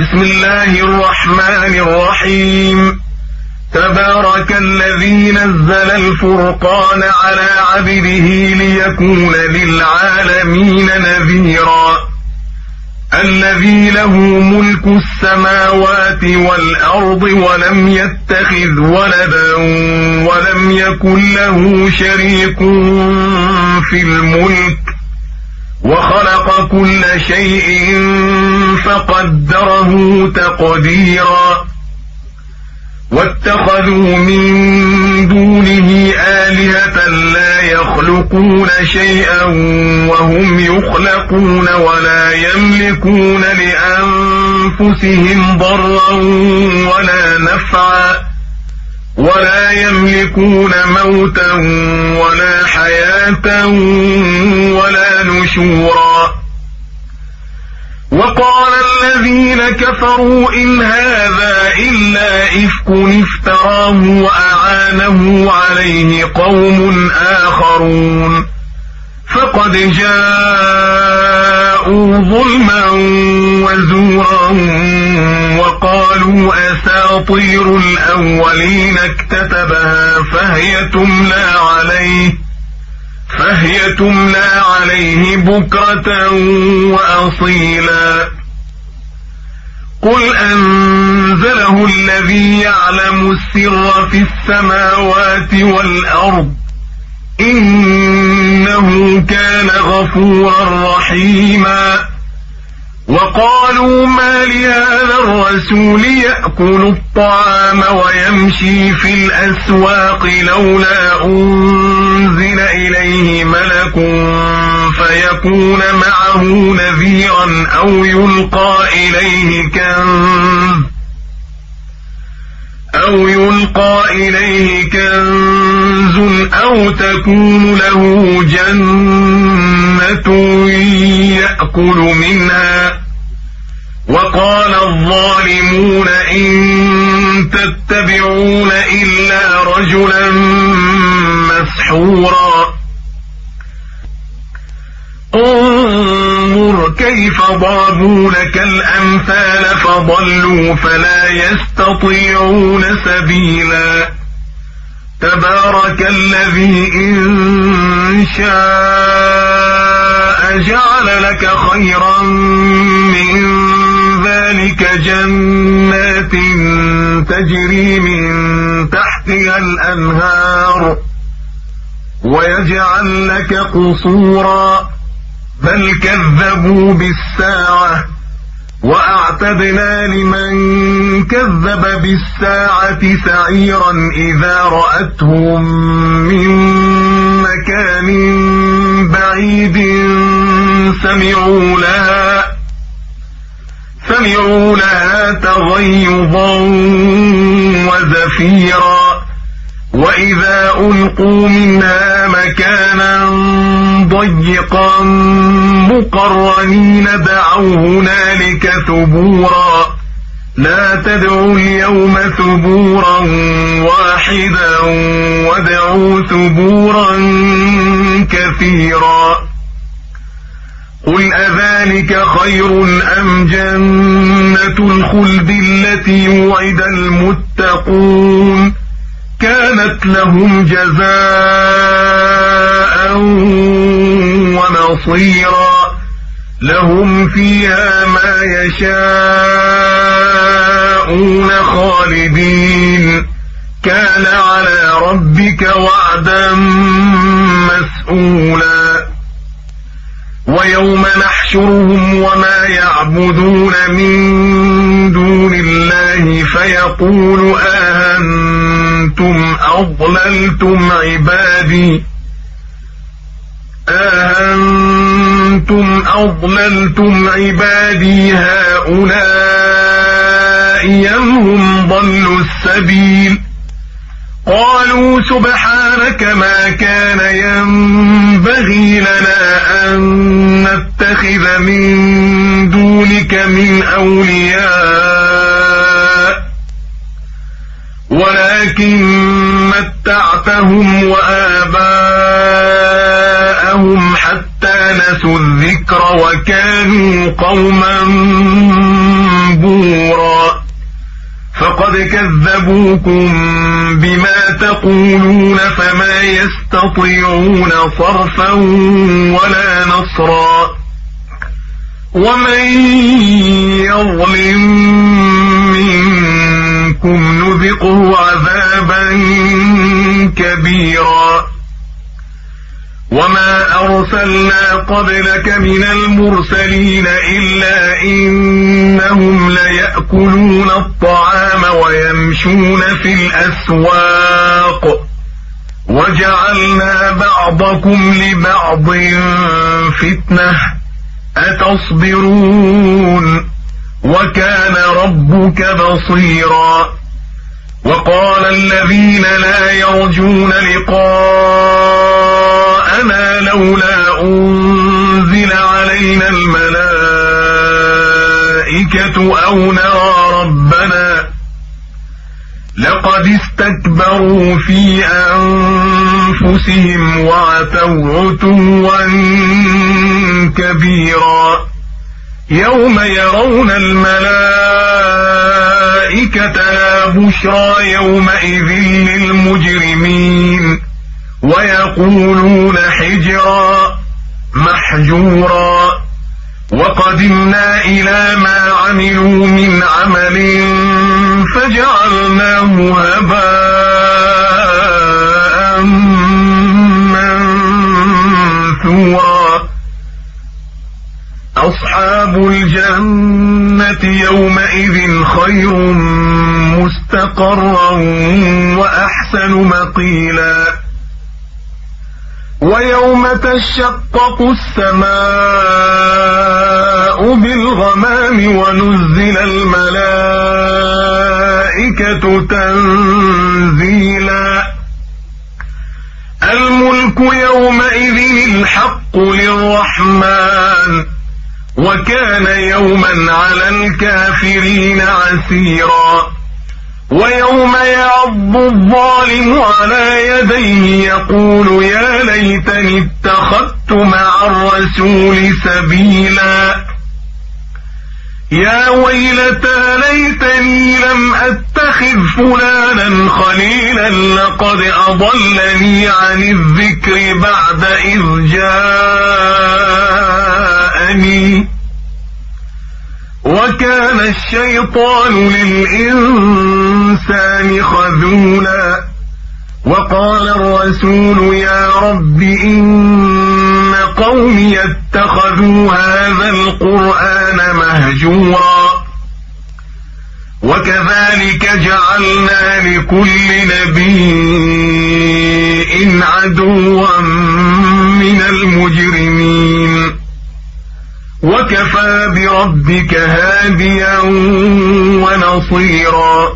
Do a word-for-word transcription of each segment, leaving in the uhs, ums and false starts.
بسم الله الرحمن الرحيم. تبارك الذي نزل الفرقان على عبده ليكون للعالمين نذيرا. الذي له ملك السماوات والأرض ولم يتخذ ولدا ولم يكن له شريك في الملك وخلق كل شيء فقدره تقديرا. واتخذوا من دونه آلهة لا يخلقون شيئا وهم يخلقون ولا يملكون لأنفسهم ضرا ولا نفعا ولا يملكون موتا ولا حياة ولا نشورا. وقال الذين كفروا إن هذا إلا إفك افتراه وأعانه عليه قوم آخرون فقد جاءوا ظلما وزورا وقالوا أساطير الأولين اكتتبها فهي تملى عليه فهي تملى عليه بكرة وأصيلا. قل أنزله الذي يعلم السر في السماوات والأرض إنه كان غفورا رحيما. وقالوا ما لهذا الرسول يأكل الطعام ويمشي في الأسواق لولا أنزل إليه ملك فيكون معه نذيرا أو يلقى إليه كنز أو يلقى إليه كنز أو تكون له جنة يأكل منها. وقال الظالمون إن تتبعون إلا رجلا مسحورا. انظر كيف ضربوا لك الأمثال فضلوا فلا يستطيعون سبيلا. تبارك الذي إن شاء جعل لك خيرا من ذلك جنات تجري من تحتها الأنهار ويجعل لك قصورا بل كذبوا بالساعة وأعتدنا لمن كذب بالساعة سعيرا إذا رأتهم من مكان بعيد سمعوا لها سمعوا لها تغيظا وزفيرا وإذا ألقوا منها مكانا ضيقا مقرنين دعوا هنالك ثبورا لا تدعوا اليوم ثبورا واحدا وادعوا ثبورا كثيرا. قل أذلك خير أم جنة الخلد التي وعد المتقون كانت لهم جزاء ومصيرا لهم فيها ما يشاءون خالدين كان على ربك وعدا مسئولا. ويوم نحشرهم وما يعبدون من دون الله فيقول أأنتم أضللتم عبادي أأنتم أضللتم عبادي هؤلاء أم هم ضلوا السبيل قالوا سبحانك ما كان ينبغي لنا أن نتخذ من دونك من أولياء ولكن متعتهم وآباءهم حتى نسوا الذكر وكانوا قوما بورا. فقد كذبوكم بما تقولون فما يستطيعون صرفا ولا نصرا ومن يظلم منكم نذقه عذابا كبيرا وما أرسلنا قبلك من المرسلين إلا إنهم ليأكلون الطعام ويمشون في الأسواق وجعلنا بعضكم لبعض فتنة أتصبرون وكان ربك بصيرا وقال الذين لا يرجون لقاءنا لولا أنزل علينا الملائكة أو نرى ربنا لقد استكبروا في أنفسهم وعتوا عتوا كبيرا يوم يرون الملائكة لا بشرى يومئذ للمجرمين ويقولون حجرا محجورا وقدمنا إلى ما عملوا من عمل فجعلناه هباء منثورا أصحاب الجنة يومئذ خير مستقرا وأحسن مقيلا ويوم تشقق السماء بالغمام ونزل الملائكة تنزيلا الملك يومئذ الحق للرحمن وكان يوما على الكافرين عسيرا ويوم يعض الظالم على يديه يقول يا ليتني اتخذت مع الرسول سبيلا يا ويلتى ليتني لم اتخذ فلانا خليلا لقد اضلني عن الذكر بعد اذ جاءني وكان الشيطان للإنسان خذولا وقال الرسول يا رب إن قومي اتخذوا هذا القرآن مهجورا وكذلك جعلنا لكل نبي عدوا من المجرمين وكفى بربك هاديا ونصيرا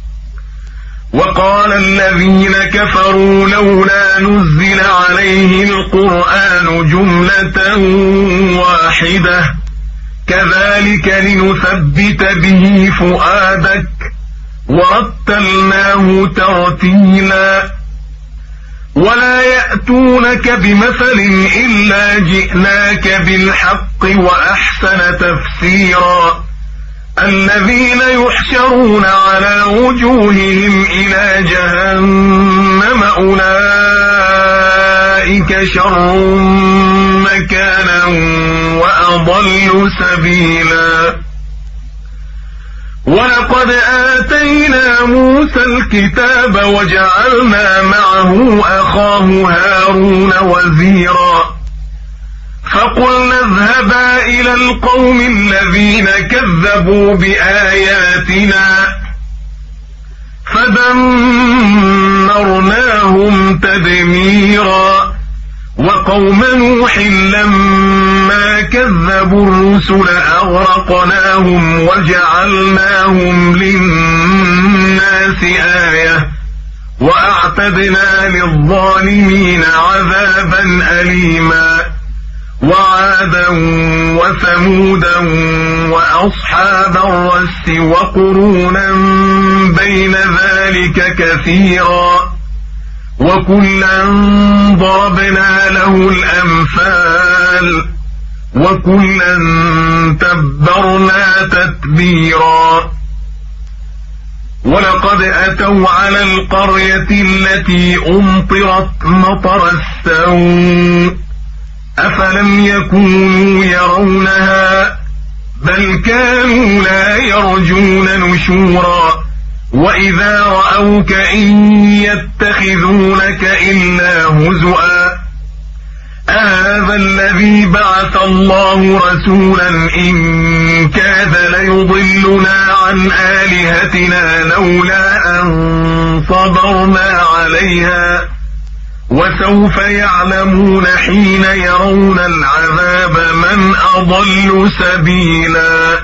وقال الذين كفروا لولا نزل عليه القرآن جملة واحدة كذلك لنثبت به فؤادك ورتلناه ترتيلا ولا يأتونك بمثل إلا جئناك بالحق وأحسن تفسيرا الذين يحشرون على وجوههم إلى جهنم أولئك شر مكانا وأضل سبيلا ولقد آتينا موسى الكتاب وجعلنا معه أخاه هارون وزيرا فقلنا اذهبا إلى القوم الذين كذبوا بآياتنا فدمرناهم تدميرا وقوم نوح لما كذبوا الرسل أغرقناهم وجعلناهم للناس آية وأعتدنا للظالمين عذابا أليما وعادا وثمودا وأصحاب الرس وقرونا بين ذلك كثيرا وكلا ضربنا له الأمثال وكلا تبرنا تتبيرا ولقد أتوا على القرية التي أمطرت مطر السوء أفلم يكونوا يرونها بل كانوا لا يرجون نشورا وإذا رأوك إن يتخذونك إلا هزؤا أهذا الذي بعث الله رسولا إن كاد ليضلنا عن آلهتنا لولا أن صبرنا عليها وسوف يعلمون حين يرون العذاب من أضل سبيلا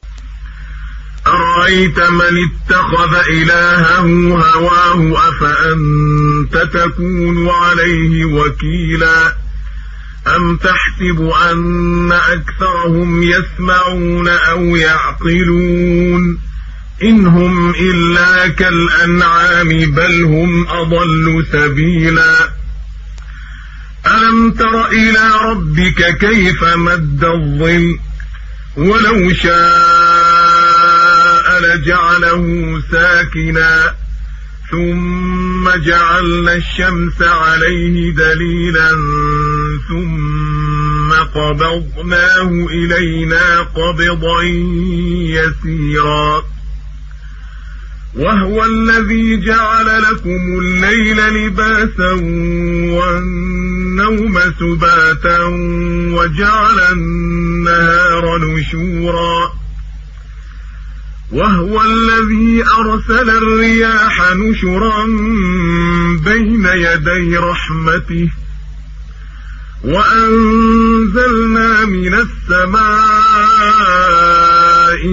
أرأيت من اتخذ إلهه هواه أفأنت تكون عليه وكيلا أم تحسب أن أكثرهم يسمعون أو يعقلون إن هم إلا كالأنعام بل هم أضل سبيلا ألم تر إلى ربك كيف مد الظل ولو شاء لجعله ساكنا ثم جعلنا الشمس عليه دليلا ثم قبضناه إلينا قبضا يسيرا وهو الذي جعل لكم الليل لباسا والنوم سباتا وجعل النهار نشورا وهو الذي أرسل الرياح نشرا بين يدي رحمته وأنزلنا من السماء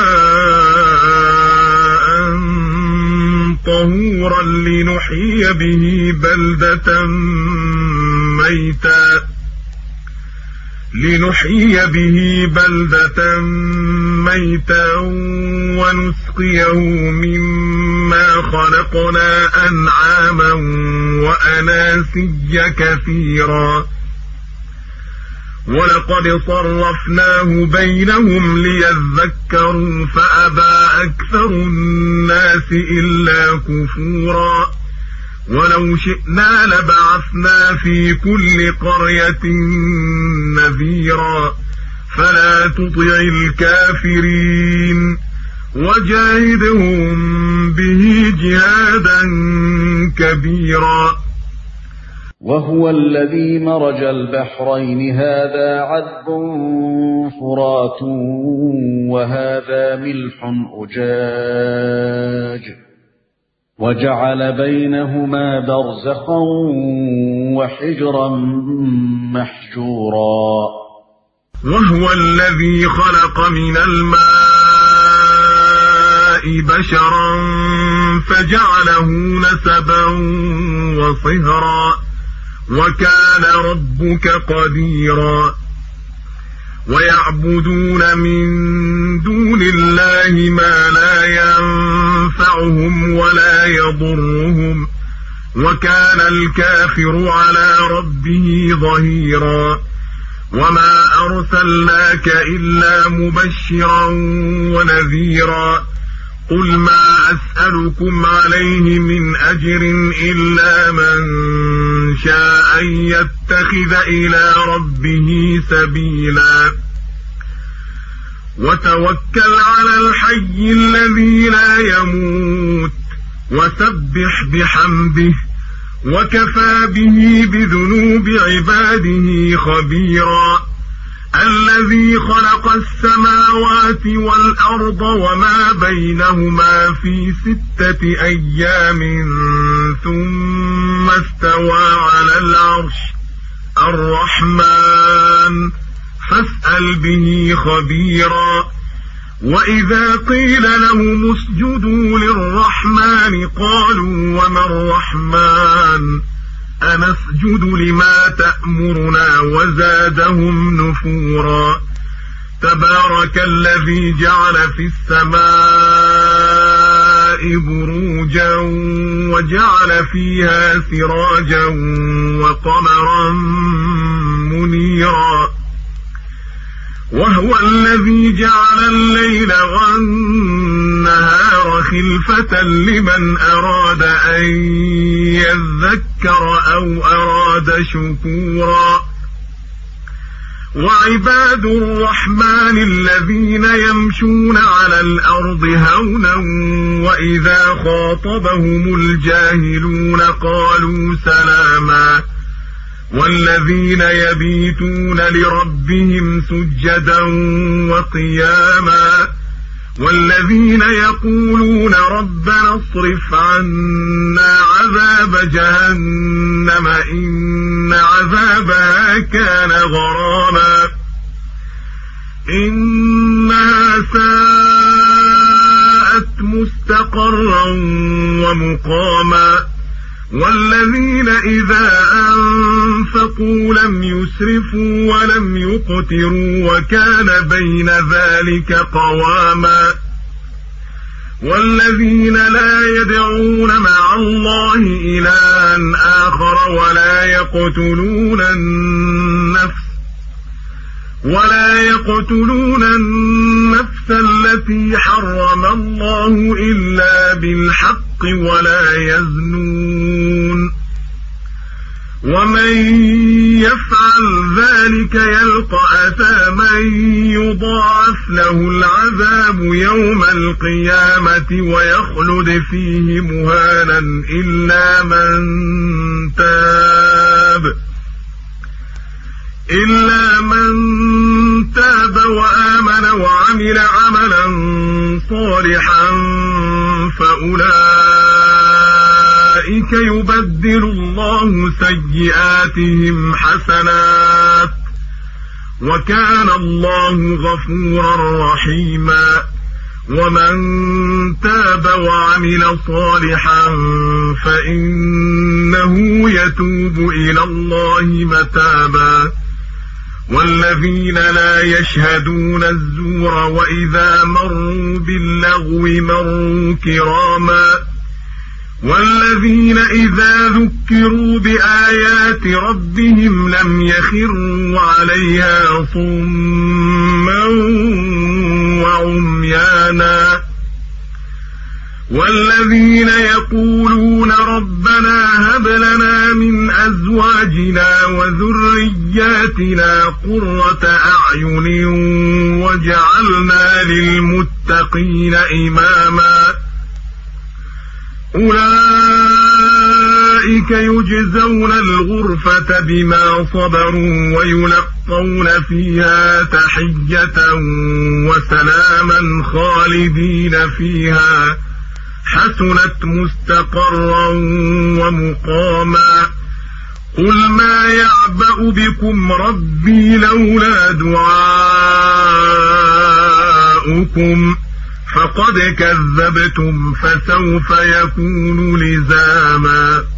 ماء طهورا لنحيي به بلدة ميتا لنحيي به بلدة ميتا ونسقيه مما خلقنا أنعاما وأناسيا كثيرا ولقد صرفناه بينهم ليذكروا فأبى أكثر الناس إلا كفورا ولو شئنا لبعثنا في كل قرية نذيرا فلا تطع الكافرين وجاهدهم به جهادا كبيرا وهو الذي مرج البحرين هذا عذب فرات وهذا ملح أجاج وجعل بينهما برزخا وحجرا محجورا وهو الذي خلق من الماء بشرا فجعله نسبا وصهرا وكان ربك قديرا ويعبدون من دون الله ما لا ينفعهم ولا يضرهم وكان الكافر على ربه ظهيرا وما أرسلناك إلا مبشرا ونذيرا قل ما أسألكم عليه من أجر إلا من شاء أن يتخذ إلى ربه سبيلا وتوكل على الحي الذي لا يموت وسبح بحمده وكفى به بذنوب عباده خبيرا الذي خلق السماوات والأرض وما بينهما في ستة أيام ثم استوى على العرش الرحمن فاسأل به خبيرا وإذا قيل لهم اسجدوا للرحمن قالوا وما الرحمن أنسجد لما تأمرنا وزادهم نفورا تبارك الذي جعل في السماء بروجا وجعل فيها سراجا وقمرا منيرا وهو الذي جعل الليل والنهار خلفة لمن أراد أن يذكر أو أراد شكورا وعباد الرحمن الذين يمشون على الأرض هونا وإذا خاطبهم الجاهلون قالوا سلاما والذين يبيتون لربهم سجدا وقياما والذين يقولون ربنا اصرف عنا عذاب جهنم إن عذابها كان غراما إنها ساءت مستقرا ومقاما والذين إذا أنفقوا لم يسرفوا ولم يقتروا وكان بين ذلك قواما والذين لا يدعون مع الله إلها آخر ولا يقتلون النفس ولا يقتلون النفس التي حرم الله إلا بالحق ولا يزنون ومن يفعل ذلك يلقى أثاما يضاعف له العذاب يوم القيامة ويخلد فيه مهانا إلا من تاب إلا من تاب وآمن وعمل عملا صالحا فأولئك يبدل الله سيئاتهم حسنات وكان الله غفورا رحيما ومن تاب وعمل صالحا فإنه يتوب إلى الله متابا والذين لا يشهدون الزور وإذا مروا باللغو مروا كراما والذين إذا ذكروا بآيات ربهم لم يخروا عليها صما وعميانا والذين يقولون ربنا هب لنا من أزواجنا وذرياتنا قرة أعين واجعلنا للمتقين إماما أولئك يجزون الغرفة بما صبروا ويلقون فيها تحية وسلاما خالدين فيها حسنت مستقرا ومقاما قل ما يعبأ بكم ربي لولا دعاؤكم فقد كذبتم فسوف يكون لزاما